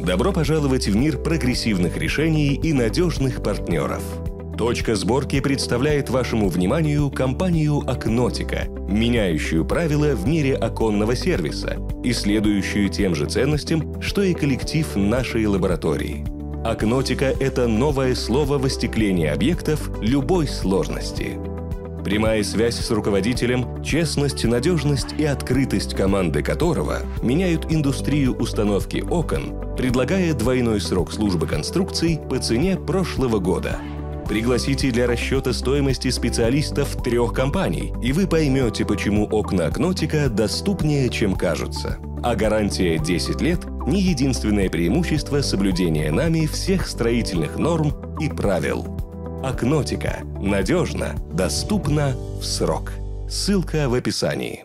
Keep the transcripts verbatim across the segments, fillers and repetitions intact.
Добро пожаловать в мир прогрессивных решений и надежных партнеров. Точка сборки представляет вашему вниманию компанию Окнотика, меняющую правила в мире оконного сервиса и следующую тем же ценностям, что и коллектив нашей лаборатории. Окнотика – это новое слово в остеклении объектов любой сложности. Прямая связь с руководителем, честность, надежность и открытость команды которого меняют индустрию установки окон, предлагая двойной срок службы конструкций по цене прошлого года. Пригласите для расчета стоимости специалистов трех компаний, и вы поймете, почему окна Окнотика доступнее, чем кажутся. А гарантия десять лет – не единственное преимущество соблюдения нами всех строительных норм и правил. Окнотика. Надежно, доступно, в срок. Ссылка в описании.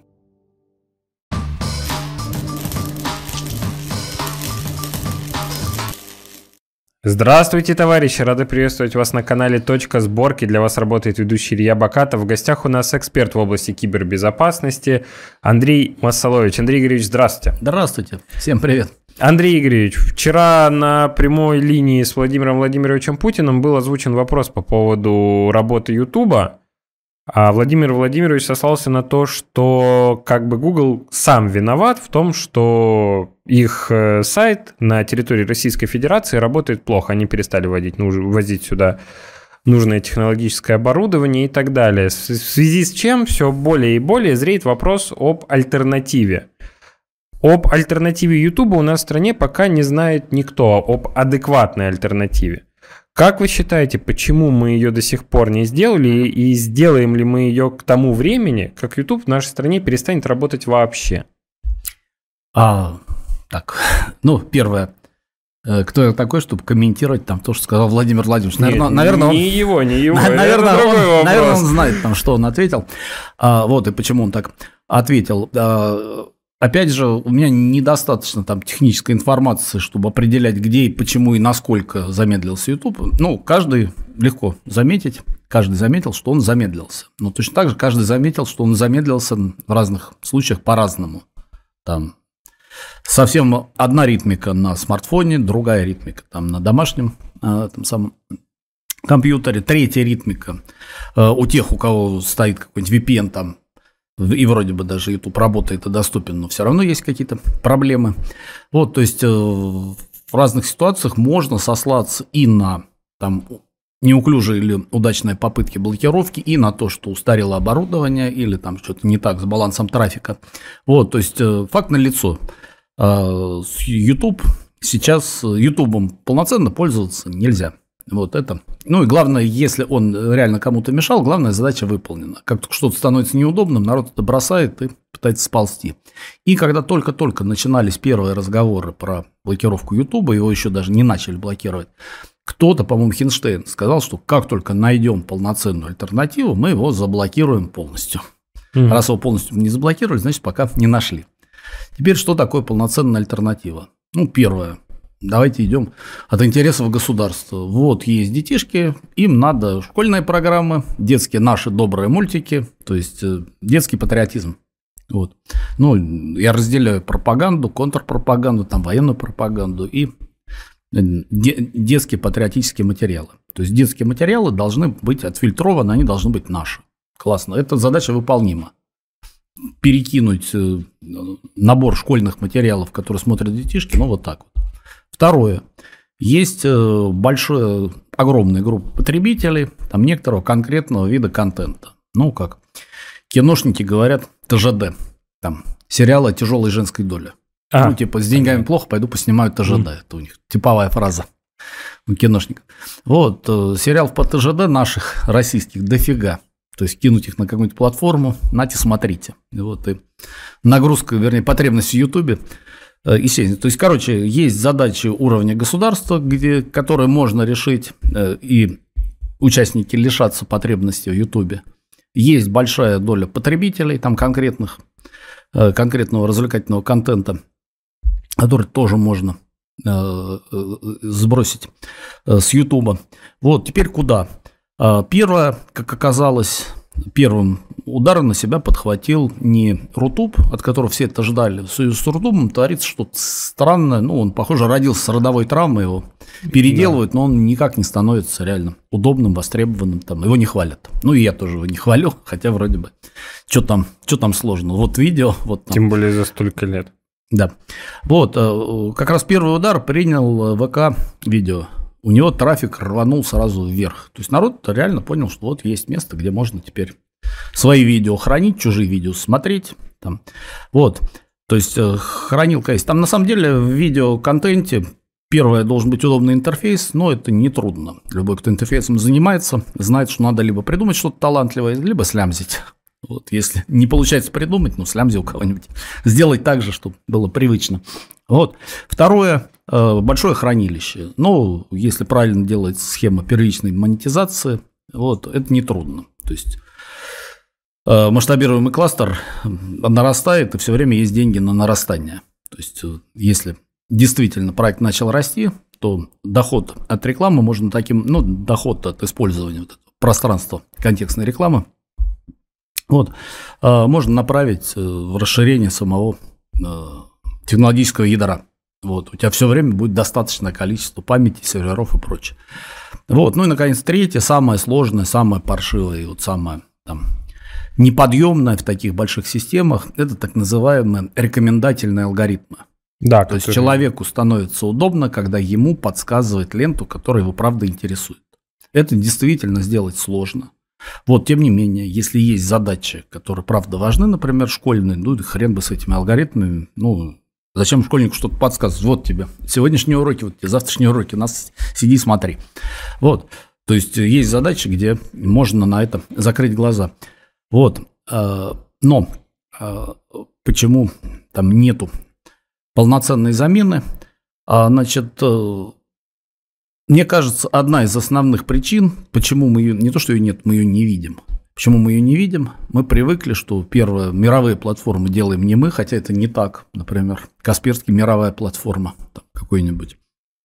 Здравствуйте, товарищи! Рады приветствовать вас на канале «Точка сборки». Для вас работает ведущий Илья Бакатов. В гостях у нас эксперт в области кибербезопасности Андрей Масалович. Андрей Игоревич, здравствуйте. Здравствуйте. Всем привет. Андрей Игоревич, вчера на прямой линии с Владимиром Владимировичем Путиным был озвучен вопрос по поводу работы Ютуба. А Владимир Владимирович сослался на то, что как бы Google сам виноват в том, что их сайт на территории Российской Федерации работает плохо. Они перестали вводить, ввозить сюда нужное технологическое оборудование и так далее. В связи с чем все более и более зреет вопрос об альтернативе. Об альтернативе YouTube у нас в стране пока не знает никто, об адекватной альтернативе. Как вы считаете, почему мы ее до сих пор не сделали, и сделаем ли мы ее к тому времени, как YouTube в нашей стране перестанет работать вообще? А, так, ну, первое. Кто я такой, чтобы комментировать там то, что сказал Владимир Владимирович? Наверное, Нет, наверное, не он, его, не его. Наверное, он, наверное, он знает, там, что он ответил. А, вот и почему он так ответил. А, Опять же, у меня недостаточно там технической информации, чтобы определять, где и почему и насколько замедлился YouTube. Ну, каждый легко заметить, каждый заметил, что он замедлился. Но точно так же каждый заметил, что он замедлился в разных случаях по-разному. Там совсем одна ритмика на смартфоне, другая ритмика там на домашнем там самом компьютере, третья ритмика у тех, у кого стоит какой-нибудь ви пи эн там. И вроде бы даже YouTube работает и доступен, но все равно есть какие-то проблемы. Вот, то есть в разных ситуациях можно сослаться и на там, неуклюжие или удачные попытки блокировки, и на то, что устарело оборудование, или там что-то не так с балансом трафика. Вот, то есть факт налицо. YouTube сейчас YouTube полноценно пользоваться нельзя. Вот это. Ну и главное, если он реально кому-то мешал, главная задача выполнена. Как только что-то становится неудобным, народ это бросает и пытается сползти. И когда только-только начинались первые разговоры про блокировку Ютуба, его еще даже не начали блокировать, кто-то, по-моему, Хинштейн, сказал, что как только найдем полноценную альтернативу, мы его заблокируем полностью. Mm-hmm. Раз его полностью не заблокировали, значит, пока не нашли. Теперь, что такое полноценная альтернатива? Ну, первое. Давайте идем от интересов государства. Вот есть детишки, им надо школьные программы, детские наши добрые мультики, то есть детский патриотизм. Вот. Ну, я разделяю пропаганду, контрпропаганду, там, военную пропаганду и де- детские патриотические материалы. То есть детские материалы должны быть отфильтрованы, они должны быть наши. Классно. Эта задача выполнима. Перекинуть набор школьных материалов, которые смотрят детишки, ну, вот так вот. Второе. Есть большая, огромная группа потребителей там, некоторого конкретного вида контента. Ну, как киношники говорят, тэ жэ дэ. Там, сериалы о тяжелой женской доле. А, ну, типа, с деньгами плохо, пойду поснимаю тэ жэ дэ. Mm. Это у них типовая фраза у киношников. Вот, сериалов по тэ жэ дэ наших российских дофига. То есть, кинуть их на какую-нибудь платформу, нате, смотрите. Вот, и нагрузка, вернее, потребность в Ютубе. Естественно. То есть, короче, есть задачи уровня государства, где, которые можно решить, и участники лишатся потребности в Ютубе. Есть большая доля потребителей, там конкретных, конкретного развлекательного контента, который тоже можно сбросить с Ютуба. Вот, теперь куда? Первое, как оказалось, первым ударом на себя подхватил не Рутуб, от которого все это ждали. В связи с Рутубом творится что-то странное. Ну, он, похоже, родился с родовой травмой, его переделывают, да. Но он никак не становится реально удобным, востребованным. Там, его не хвалят. Ну, и я тоже его не хвалю, хотя вроде бы. Что там, что там сложно? Вот видео. Вот там. Тем более за столько лет. Да. Вот, как раз первый удар принял ВК видео. У него трафик рванул сразу вверх. То есть народ реально понял, что вот есть место, где можно теперь свои видео хранить, чужие видео смотреть. Там. Вот. То есть хранилка есть. Там на самом деле в видеоконтенте первое должен быть удобный интерфейс, но это нетрудно. Любой, кто интерфейсом занимается, знает, что надо либо придумать что-то талантливое, либо слямзить. Вот, если не получается придумать, ну, слямзи у кого-нибудь. Сделать так же, чтобы было привычно. Вот. Второе. Большое хранилище. Ну, если правильно делается схема первичной монетизации, вот, это нетрудно. То есть, масштабируемый кластер нарастает, и все время есть деньги на нарастание. То есть, если действительно проект начал расти, то доход от рекламы можно таким, ну, доход от использования вот этого пространства контекстной рекламы, вот, можно направить в расширение самого технологического ядра. Вот, у тебя все время будет достаточное количество памяти, серверов и прочее. Вот, ну и, наконец, третье, самое сложное, самое паршивое и вот самое там, неподъемное в таких больших системах, это так называемые рекомендательные алгоритмы. Да, То который... есть человеку становится удобно, когда ему подсказывает ленту, которая его правда интересует. Это действительно сделать сложно. Вот, тем не менее, если есть задачи, которые правда важны, например, школьные, ну, хрен бы с этими алгоритмами, ну, зачем школьнику что-то подсказывать? Вот тебе сегодняшние уроки, вот тебе завтрашние уроки, у нас сиди, смотри. Вот, то есть есть задачи, где можно на это закрыть глаза. Вот, но почему там нету полноценной замены? Значит, мне кажется, одна из основных причин, почему мы ее, не то, что ее нет, мы ее не видим. Почему мы ее не видим? Мы привыкли, что первые мировые платформы делаем не мы, хотя это не так. Например, Касперский мировая платформа там, какой-нибудь.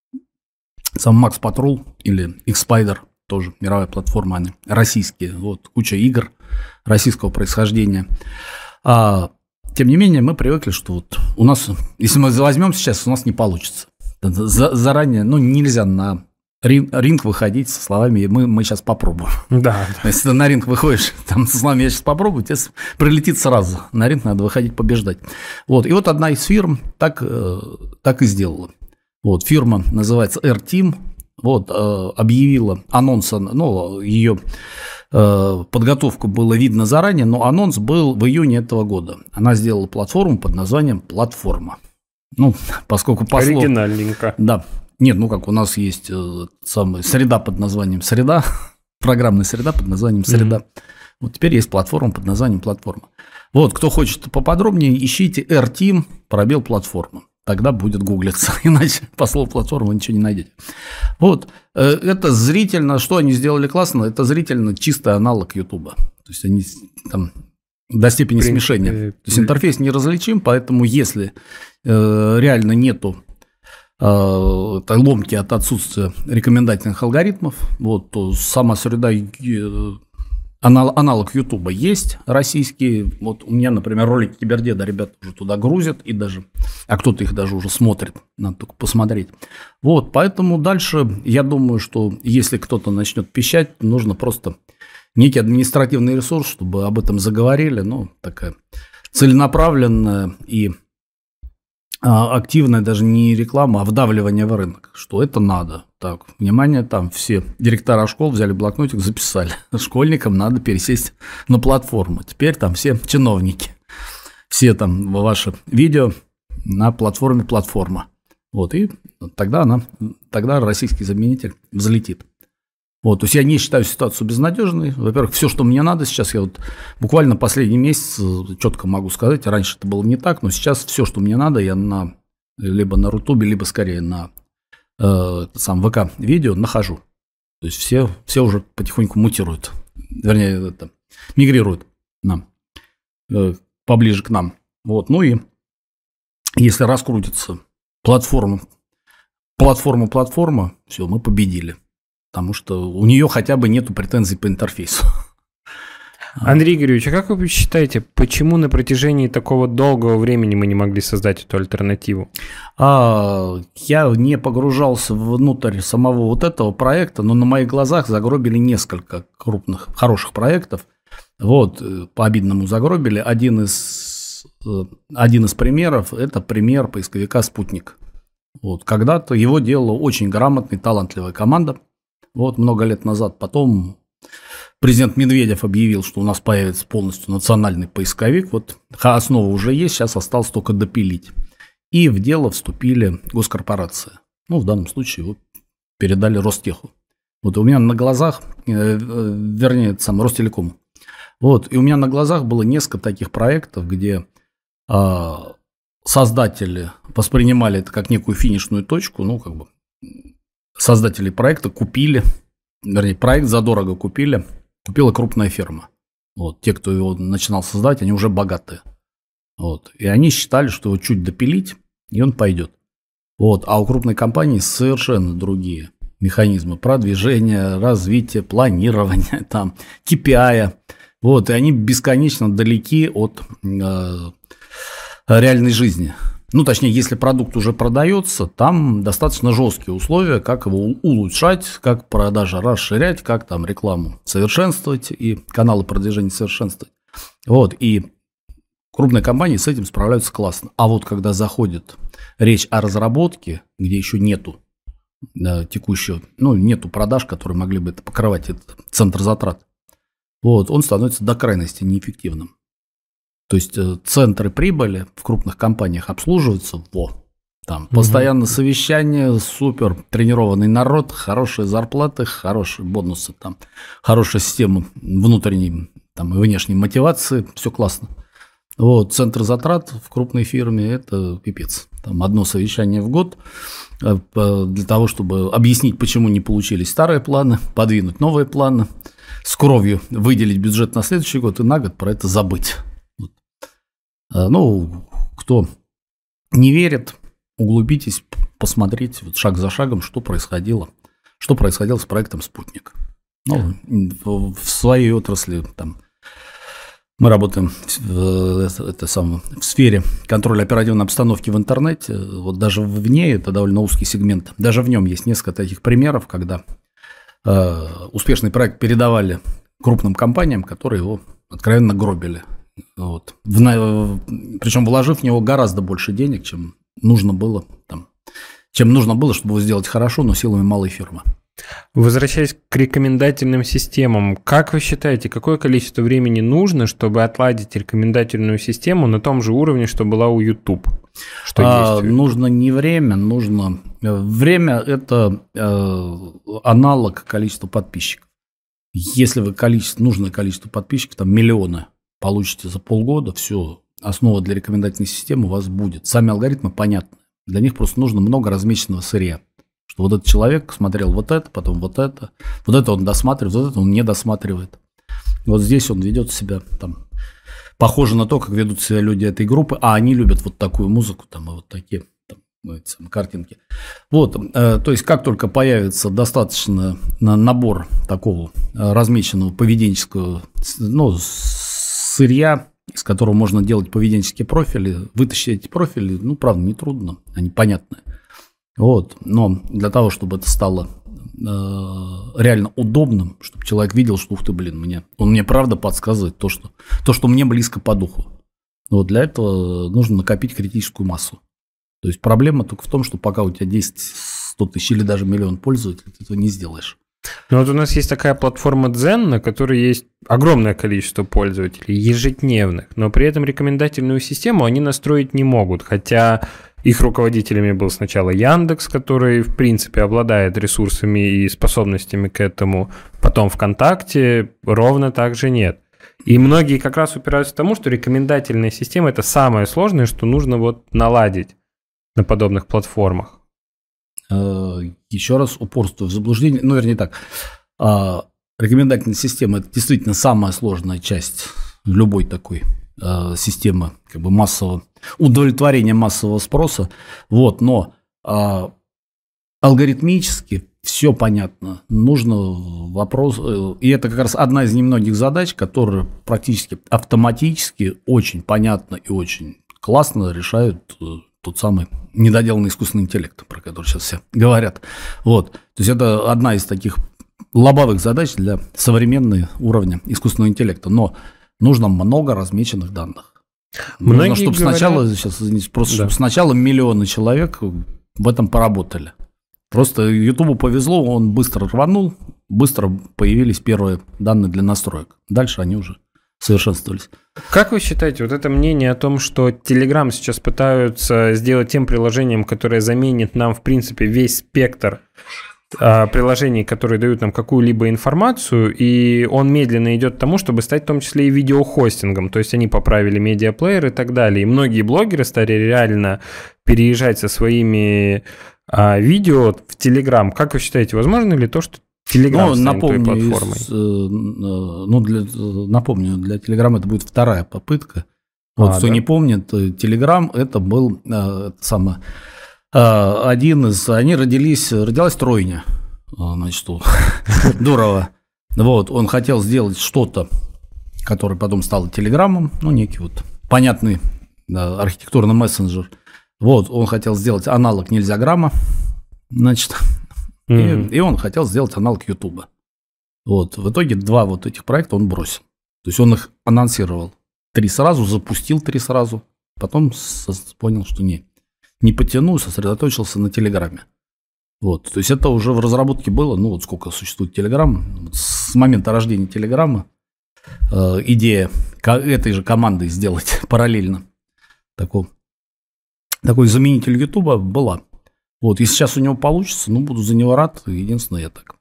Сам Max Patrol или X-Spider тоже мировая платформа, они российские. Вот, куча игр российского происхождения. А, тем не менее, мы привыкли, что вот у нас, если мы возьмем сейчас, у нас не получится. За, заранее, ну, нельзя на ринг, ринг выходить со словами «мы, мы сейчас попробуем». Да. Если ты на ринг выходишь там, со словами «я сейчас попробую», тебе прилетит сразу. На ринг надо выходить побеждать. Вот. И вот одна из фирм так, так и сделала. Вот. Фирма называется AirTeam. Вот. Объявила анонс, ну, ее подготовку было видно заранее, но анонс был в июне этого года. Она сделала платформу под названием «Платформа». Ну, поскольку по слову... Оригинальненько. Да. Нет, ну как, у нас есть э, самая среда под названием «Среда», программная среда под названием «Среда». Mm-hmm. Вот теперь есть платформа под названием «Платформа». Вот, кто хочет поподробнее, ищите AirTeam, пробел платформа. Тогда будет гуглиться, иначе по слову «платформа» вы ничего не найдете. Вот, э, это зрительно, что они сделали классно, это зрительно чистый аналог Ютуба. То есть они там... До степени принципе, смешения. То есть интерфейс неразличим, поэтому если э, реально нету э, ломки от отсутствия рекомендательных алгоритмов, вот, то сама среда э, анал, аналог Ютуба есть российские. Вот у меня, например, ролики Кибердеда ребята уже туда грузят, и даже, а кто-то их даже уже смотрит, надо только посмотреть. Вот, поэтому дальше я думаю, что если кто-то начнет пищать, нужно просто... некий административный ресурс, чтобы об этом заговорили, ну, такая целенаправленная и а, активная даже не реклама, а вдавливание в рынок, что это надо. Так, внимание, там все директора школ взяли блокнотик, записали. Школьникам надо пересесть на платформу. Теперь там все чиновники, все там ваши видео на платформе платформа. Вот, и тогда она, тогда российский заменитель взлетит. Вот, то есть я не считаю ситуацию безнадежной. Во-первых, все, что мне надо сейчас, я вот буквально последний месяц четко могу сказать, раньше это было не так, но сейчас все, что мне надо, я на либо на Рутубе, либо скорее на э, сам ВК видео нахожу. То есть все, все уже потихоньку мутируют, вернее, это, мигрируют нам, э, поближе к нам. Вот, ну и если раскрутится платформа, платформа, платформа, все, мы победили. Потому что у нее хотя бы нету претензий по интерфейсу. Андрей Игоревич, а как вы считаете, почему на протяжении такого долгого времени мы не могли создать эту альтернативу? А, я не погружался внутрь самого вот этого проекта, но на моих глазах загробили несколько крупных, хороших проектов. Вот, по-обидному загробили. Один из, один из примеров – это пример поисковика «Спутник». Вот, когда-то его делала очень грамотная, талантливая команда. Вот, много лет назад. Потом президент Медведев объявил, что у нас появится полностью национальный поисковик. Вот основа уже есть, сейчас осталось только допилить. И в дело вступили госкорпорации. Ну, в данном случае его передали Ростеху. Вот у меня на глазах, э, вернее, сам Ростелекому. Вот, и у меня на глазах было несколько таких проектов, где э, создатели воспринимали это как некую финишную точку. Ну, как бы создатели проекта купили, вернее, проект задорого купили. Купила крупная фирма. Вот, те, кто его начинал создать, они уже богатые. Вот, и они считали, что его чуть допилить, и он пойдет. Вот, а у крупной компании совершенно другие механизмы продвижения, развития, планирования, там, кей пи ай. Вот, и они бесконечно далеки от э, реальной жизни. Ну, точнее, если продукт уже продается, там достаточно жесткие условия, как его улучшать, как продажи расширять, как там рекламу совершенствовать и каналы продвижения совершенствовать. Вот, и крупные компании с этим справляются классно. А вот когда заходит речь о разработке, где еще нету да, текущего, ну, нету продаж, которые могли бы это покрывать, этот центр затрат, вот, он становится до крайности неэффективным. То есть центры прибыли в крупных компаниях обслуживаются, во, там угу. Постоянно совещания, супер тренированный народ, хорошие зарплаты, хорошие бонусы, там, хорошая система внутренней там, и внешней мотивации, все классно. Вот, центр затрат в крупной фирме – это пипец. Там одно совещание в год для того, чтобы объяснить, почему не получились старые планы, подвинуть новые планы, с кровью выделить бюджет на следующий год и на год про это забыть. Ну, кто не верит, углубитесь, посмотрите вот шаг за шагом, что происходило, что происходило с проектом «Спутник». Ну, в своей отрасли там, мы работаем в, это самое, в сфере контроля оперативной обстановки в интернете. Вот даже в ней это довольно узкий сегмент. Даже в нем есть несколько таких примеров, когда э, успешный проект передавали крупным компаниям, которые его откровенно гробили. Вот. В, причем вложив в него гораздо больше денег, чем нужно было, там, чем нужно было, чтобы его сделать хорошо, но силами малой фирмы. Возвращаясь к рекомендательным системам, как вы считаете, какое количество времени нужно, чтобы отладить рекомендательную систему на том же уровне, что была у YouTube? Что а, есть? Нужно не время, нужно... Время – это э, аналог количества подписчиков. Если вы количество, нужное количество подписчиков, там миллионы, получите за полгода, все, основа для рекомендательной системы у вас будет. Сами алгоритмы понятны. Для них просто нужно много размеченного сырья. Что вот этот человек смотрел вот это, потом вот это, вот это он досматривает, вот это он не досматривает. Вот здесь он ведет себя там похоже на то, как ведут себя люди этой группы, а они любят вот такую музыку, там, и вот такие там, эти самые картинки. Вот, э, то есть, как только появится достаточно набор такого размеченного поведенческого, ну, сырья, из которого можно делать поведенческие профили, вытащить эти профили, ну, правда, нетрудно, они понятны. Вот, но для того, чтобы это стало э, реально удобным, чтобы человек видел, что, ух ты, блин, мне, он мне правда подсказывает то, что, то, что мне близко по духу. Вот для этого нужно накопить критическую массу. То есть проблема только в том, что пока у тебя десять, сто тысяч или даже миллион пользователей, ты этого не сделаешь. Ну вот у нас есть такая платформа Дзен, на которой есть огромное количество пользователей, ежедневных, но при этом рекомендательную систему они настроить не могут, хотя их руководителями был сначала Яндекс, который, в принципе, обладает ресурсами и способностями к этому, потом ВКонтакте ровно так же нет. И многие как раз упираются к тому, что рекомендательная система – это самое сложное, что нужно вот наладить на подобных платформах. Еще раз упорствую в заблуждении, ну, вернее так, рекомендательная система – это действительно самая сложная часть любой такой системы как бы массового удовлетворения массового спроса, вот, но алгоритмически все понятно. Нужно вопрос... И это как раз одна из немногих задач, которая практически автоматически очень понятно и очень классно решают тот самый недоделанный искусственный интеллект, про который сейчас все говорят. Вот. То есть это одна из таких лобовых задач для современного уровня искусственного интеллекта. Но нужно много размеченных данных. Многие нужно, чтобы говорят... сначала, сейчас, извините, просто да. чтобы сначала миллионы человек в этом поработали. Просто Ютубу повезло, он быстро рванул, быстро появились первые данные для настроек. Дальше они уже совершенствовались. Как вы считаете, вот это мнение о том, что Telegram сейчас пытаются сделать тем приложением, которое заменит нам, в принципе, весь спектр а, приложений, которые дают нам какую-либо информацию, и он медленно идет к тому, чтобы стать в том числе и видеохостингом, то есть они поправили медиаплеер и так далее, и многие блогеры стали реально переезжать со своими а, видео в Telegram. Как вы считаете, возможно ли то, что Telegram ну, станет той платформой? Из, ну, для, напомню, для Telegram это будет вторая попытка. Вот, а, кто да? не помнит, Telegram это был это самое, один из... Они родились... Родилась тройня, значит, у Дурова. Вот, он хотел сделать что-то, которое потом стало Телеграмом, ну, некий вот понятный да, архитектурный мессенджер. Вот, он хотел сделать аналог Нельзяграмма, значит, mm-hmm. и, и он хотел сделать аналог Ютуба. Вот, в итоге два вот этих проекта он бросил. То есть он их анонсировал три сразу, запустил три сразу, потом понял, что не, не потянул, сосредоточился на Телеграме. Вот, то есть это уже в разработке было, ну вот сколько существует Телеграм, с момента рождения Телеграма э, идея этой же команды сделать параллельно такой, такой заменитель Ютуба была. Вот, и сейчас у него получится, ну буду за него рад, единственное я так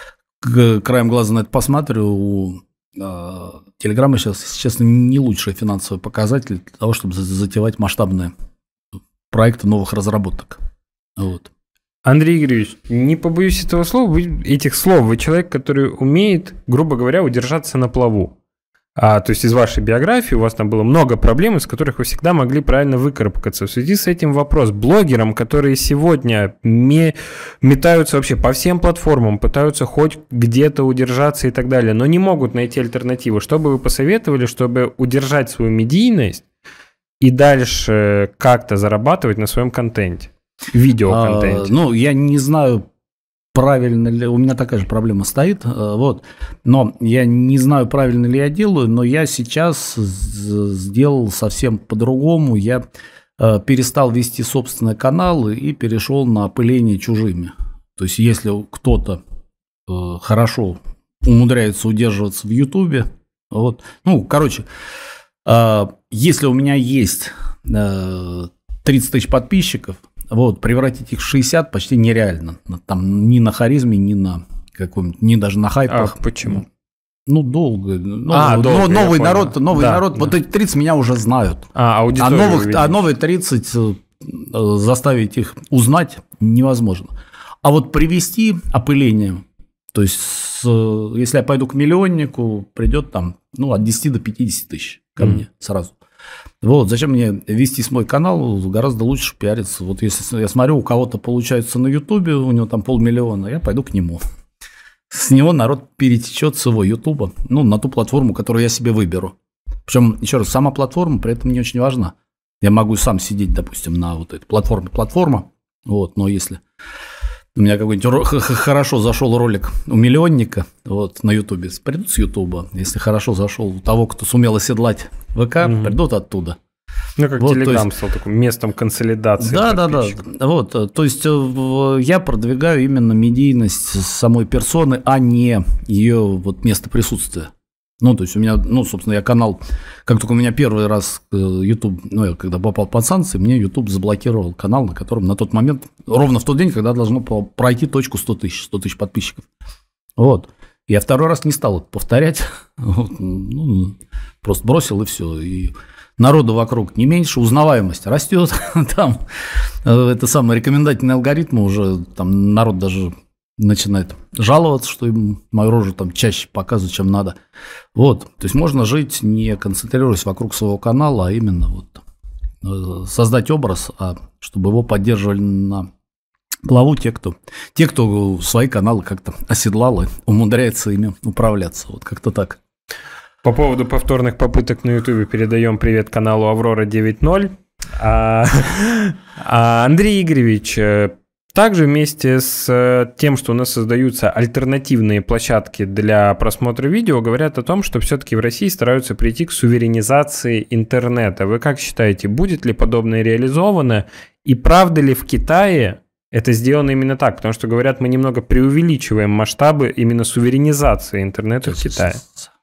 краем глаза на это посмотрю, у э, Телеграма сейчас, если честно, не лучший финансовый показатель для того, чтобы затевать масштабные проекты новых разработок. Вот. Андрей Игоревич, не побоюсь этого слова, вы, этих слов, вы человек, который умеет, грубо говоря, удержаться на плаву. А, то есть из вашей биографии у вас там было много проблем, из которых вы всегда могли правильно выкарабкаться. В связи с этим вопрос блогерам, которые сегодня ме- метаются вообще по всем платформам, пытаются хоть где-то удержаться и так далее, но не могут найти альтернативу. Что бы вы посоветовали, чтобы удержать свою медийность и дальше как-то зарабатывать на своем контенте? Видеоконтенте. А, ну, я не знаю, правильно ли... У меня такая же проблема стоит, вот. Но я не знаю, правильно ли я делаю, но я сейчас сделал совсем по-другому. Я перестал вести собственные каналы и перешел на опыление чужими. То есть, если кто-то хорошо умудряется удерживаться в Ютубе, вот. Ну, короче, если у меня есть тридцать тысяч подписчиков, вот, превратить их в шестьдесят почти нереально. Там ни на харизме, ни на каком-нибудь, ни даже на хайпах. А почему? Ну, долго. Ну, а, но, долго новый народ, новый да, народ, да. Вот эти тридцать меня уже знают. А, а, новых, а новые тридцать заставить их узнать невозможно. А вот привести опыление, то есть, с, если я пойду к миллионнику, придет там ну, от десяти до пятидесяти тысяч ко mm. мне сразу. Вот, зачем мне вести свой канал, гораздо лучше пиариться. Вот если я смотрю, у кого-то получается на Ютубе, у него там полмиллиона, я пойду к нему. С него народ перетечет с его Ютуба, ну, на ту платформу, которую я себе выберу. Причем, еще раз, сама платформа при этом не очень важна. Я могу сам сидеть, допустим, на вот этой платформе. Платформа, вот, но если у меня какой-нибудь хорошо зашел ролик у миллионника вот, на Ютубе, придут с Ютуба. Если хорошо зашел у того, кто сумел оседлать ВК, mm-hmm. придут оттуда. Ну, как вот, Телеграм есть... стал таким местом консолидации. Да, да, да. Вот, то есть я продвигаю именно медийность самой персоны, а не ее вот место присутствия. Ну, то есть у меня, ну, собственно, я канал, как только у меня первый раз YouTube, ну, я когда попал под санкции, мне YouTube заблокировал канал, на котором на тот момент, ровно в тот день, когда должно пройти точку сто тысяч, сто тысяч подписчиков. Вот. Я второй раз не стал это повторять, ну, просто бросил и все. И народу вокруг не меньше, узнаваемость растет, там это самые рекомендательные алгоритмы уже, там народ даже начинает жаловаться, что им мою рожу там чаще показывают, чем надо. Вот, то есть можно жить, не концентрируясь вокруг своего канала, а именно вот создать образ, а чтобы его поддерживали на плавут те, кто, те, кто свои каналы как-то оседлал и умудряется ими управляться. Вот как-то так. По поводу повторных попыток на Ютубе передаем привет каналу Аврора девять ноль. А, а Андрей Игоревич, также вместе с тем, что у нас создаются альтернативные площадки для просмотра видео, говорят о том, что все-таки в России стараются прийти к суверенизации интернета. Вы как считаете, будет ли подобное реализовано? И правда ли в Китае это сделано именно так? Потому что, говорят, мы немного преувеличиваем масштабы именно суверенизации интернета в Китае.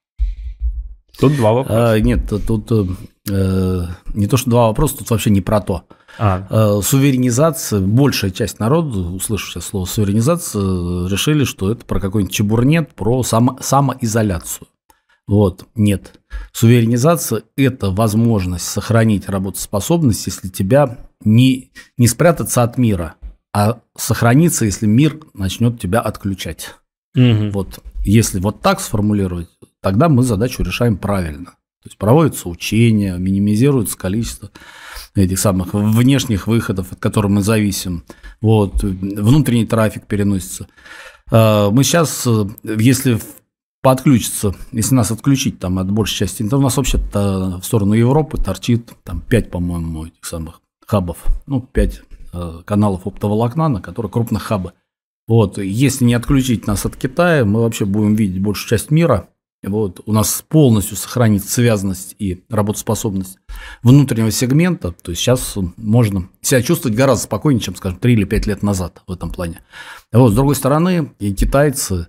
Тут два вопроса. А, нет, тут э, не то, что два вопроса, тут вообще не про то. А. Э, суверенизация, большая часть народа, услышав сейчас слово суверенизация, решили, что это про какой-нибудь чебурнет, про само, самоизоляцию. Вот, нет. Суверенизация – это возможность сохранить работоспособность, если тебя не, не спрятаться от мира, а сохраниться, если мир начнет тебя отключать. Угу. Вот, если вот так сформулировать, тогда мы задачу решаем правильно. То есть проводятся учения, минимизируется количество этих самых внешних выходов, от которых мы зависим. Вот, внутренний трафик переносится. Мы сейчас, если подключиться, если нас отключить там, от большей части, то у нас вообще-то в сторону Европы торчит там, пять, по-моему, этих самых хабов, ну, пять каналов оптоволокна, на которых крупных хабы. Вот, если не отключить нас от Китая, мы вообще будем видеть большую часть мира. Вот, у нас полностью сохранится связанность и работоспособность внутреннего сегмента. То есть сейчас можно себя чувствовать гораздо спокойнее, чем, скажем, три или пять лет назад в этом плане. Вот, с другой стороны, и китайцы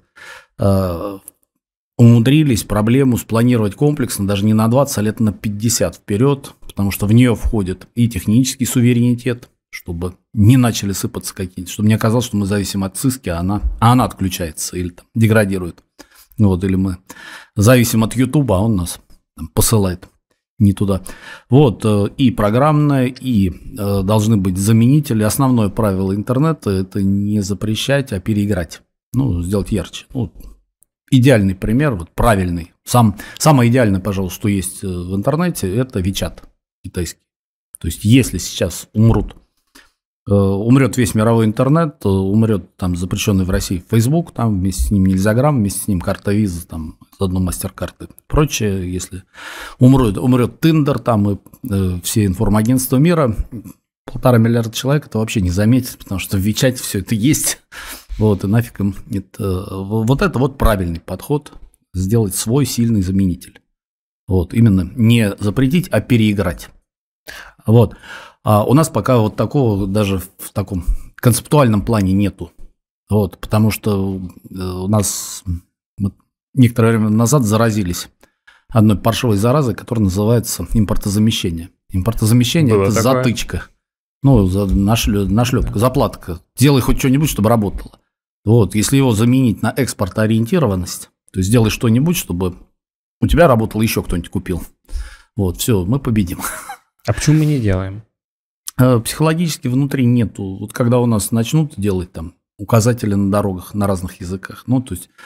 э, умудрились проблему спланировать комплексно даже не на двадцать, а лет на пятьдесят вперед, потому что в нее входит и технический суверенитет, чтобы не начали сыпаться какие-то, чтобы не оказалось, что мы зависим от ЦИСКи, а она, а она отключается или там, деградирует. Вот, или мы зависим от Ютуба, а он нас там, посылает не туда. Вот, и программное, и э, должны быть заменители. Основное правило интернета – это не запрещать, а переиграть. Ну, сделать ярче. Ну, идеальный пример, вот правильный. Сам, самое идеальное, пожалуй, что есть в интернете – это WeChat китайский. То есть, если сейчас умрут, э, умрет весь мировой интернет, умрет там запрещенный в России Facebook, там вместе с ним Нельзяграм, вместе с ним карта Виза, там заодно мастер-карты и прочее. Если умрет, умрет Tinder, там и э, все информагентства мира, полтора миллиарда человек это вообще не заметит, потому что в WeChat все это есть. Вот, и нафиг им это, вот это вот правильный подход, сделать свой сильный заменитель. Вот, именно не запретить, а переиграть. Вот. А у нас пока вот такого даже в таком концептуальном плане нету. Вот, потому что у нас некоторое время назад заразились одной паршивой заразой, которая называется импортозамещение. Импортозамещение – это такое? Затычка. Ну, за нашлеп, нашлепка, заплатка. Делай хоть что-нибудь, чтобы работало. Вот, если его заменить на экспортоориентированность, то есть сделай что-нибудь, чтобы у тебя работало, еще кто-нибудь купил. Вот, все, мы победим. А почему мы не делаем? Психологически внутри нету. Вот когда у нас начнут делать там указатели на дорогах на разных языках, ну, то есть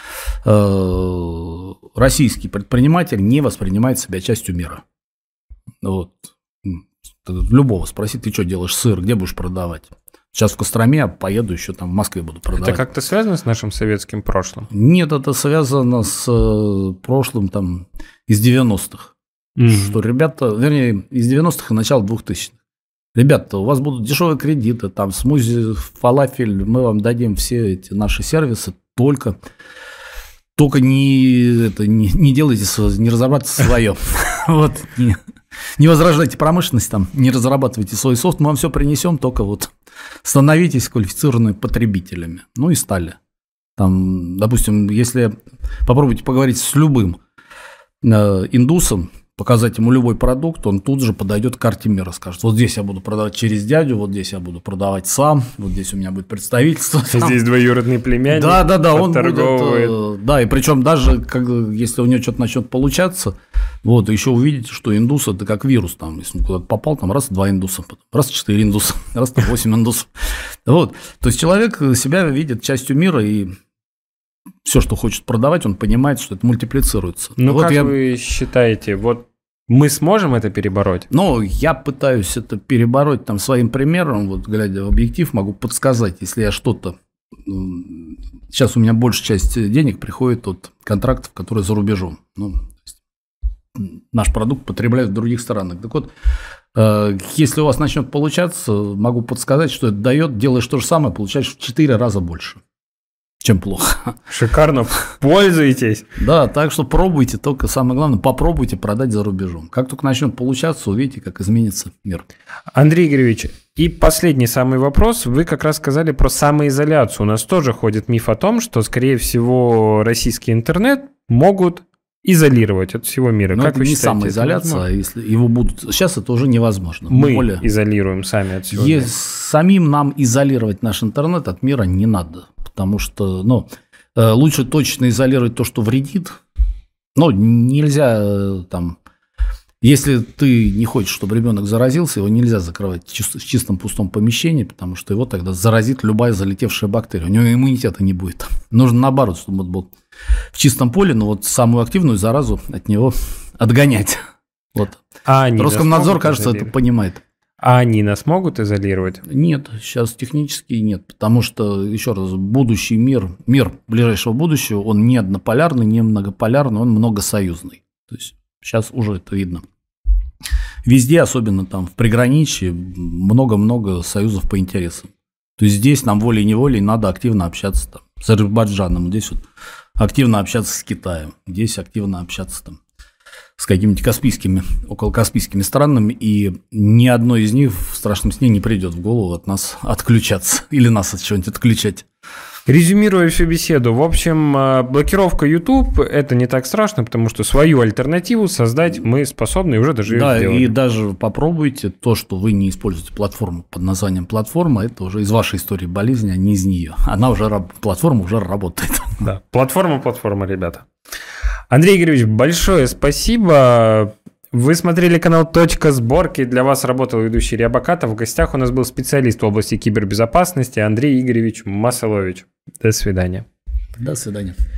э, российский предприниматель не воспринимает себя частью мира. Вот. Любого спроси, ты что делаешь сыр, где будешь продавать? Сейчас в Костроме, а поеду еще там в Москве буду продавать. Это как-то связано с нашим советским прошлым? Нет, это связано с э, прошлым там из девяностых. Mm-hmm. Что ребята, вернее, из девяностых и начала двухтысячных. Ребята, у вас будут дешевые кредиты, там смузи, фалафель, мы вам дадим все эти наши сервисы, только, только не, это, не, не делайте, не разрабатывайте свое. Вот, не, не возрождайте промышленность, там, не разрабатывайте свой софт, мы вам все принесем, только вот становитесь квалифицированными потребителями. Ну и стали. Там, допустим, если попробуйте поговорить с любым э, индусом, показать ему любой продукт, он тут же подойдет к карте мира, скажет, вот здесь я буду продавать через дядю, вот здесь я буду продавать сам, вот здесь у меня будет представительство. Здесь двоюродный племянник. Да, да, да, он будет, да, и причем даже, как, если у него что-то начнет получаться, вот, еще увидите, что индус это как вирус, там, если он куда-то попал, там, раз два индуса, раз четыре индуса, раз восемь индусов. Вот, то есть человек себя видит частью мира, и все, что хочет продавать, он понимает, что это мультиплицируется. Ну, вот как я... вы считаете, вот Мы сможем это перебороть? Ну, я пытаюсь это перебороть там своим примером, вот глядя в объектив, могу подсказать, если я что-то... Сейчас у меня большая часть денег приходит от контрактов, которые за рубежом. Ну, наш продукт потребляют в других странах. Так вот, если у вас начнет получаться, могу подсказать, что это дает, делаешь то же самое, получаешь в четыре раза больше, чем плохо. Шикарно, пользуйтесь. Да, так что пробуйте, только самое главное, попробуйте продать за рубежом. Как только начнет получаться, увидите, как изменится мир. Андрей Игоревич, и последний самый вопрос. Вы как раз сказали про самоизоляцию. У нас тоже ходит миф о том, что, скорее всего, российский интернет могут изолировать от всего мира. Но как это вы не считаете, самоизоляция, а если его будут... Сейчас это уже невозможно. Мы Более... изолируем сами от всего Е... мира. Самим нам изолировать наш интернет от мира не надо. Потому что, ну, лучше точно изолировать то, что вредит. Но нельзя там... Если ты не хочешь, чтобы ребенок заразился, его нельзя закрывать в чистом пустом помещении, потому что его тогда заразит любая залетевшая бактерия. У него иммунитета не будет. Нужно наоборот, чтобы он был в чистом поле, но вот самую активную заразу от него отгонять. Вот. А Роскомнадзор, кажется, это понимает. А они нас могут изолировать? Нет, сейчас технически нет, потому что, еще раз, будущий мир, мир ближайшего будущего, он не однополярный, не многополярный, он многосоюзный. То есть сейчас уже это видно. Везде, особенно там в приграничье, много-много союзов по интересам. То есть здесь нам волей-неволей надо активно общаться там, с Азербайджаном, здесь вот активно общаться с Китаем, здесь активно общаться там с какими-то каспийскими, околокаспийскими странами, и ни одной из них в страшном сне не придет в голову от нас отключаться или нас от чего-нибудь отключать. Резюмируя всю беседу, в общем, блокировка YouTube – это не так страшно, потому что свою альтернативу создать мы способны и уже даже да, ее сделали. И даже попробуйте то, что вы не используете платформу под названием платформа, это уже из вашей истории болезни, а не из нее. Она уже, платформа уже работает. Да, платформа, платформа, ребята. Андрей Игоревич, большое спасибо. Вы смотрели канал «Точка сборки». Для вас работал ведущий Илья Бакатов. В гостях у нас был специалист в области кибербезопасности Андрей Игоревич Масалович. До свидания. До свидания.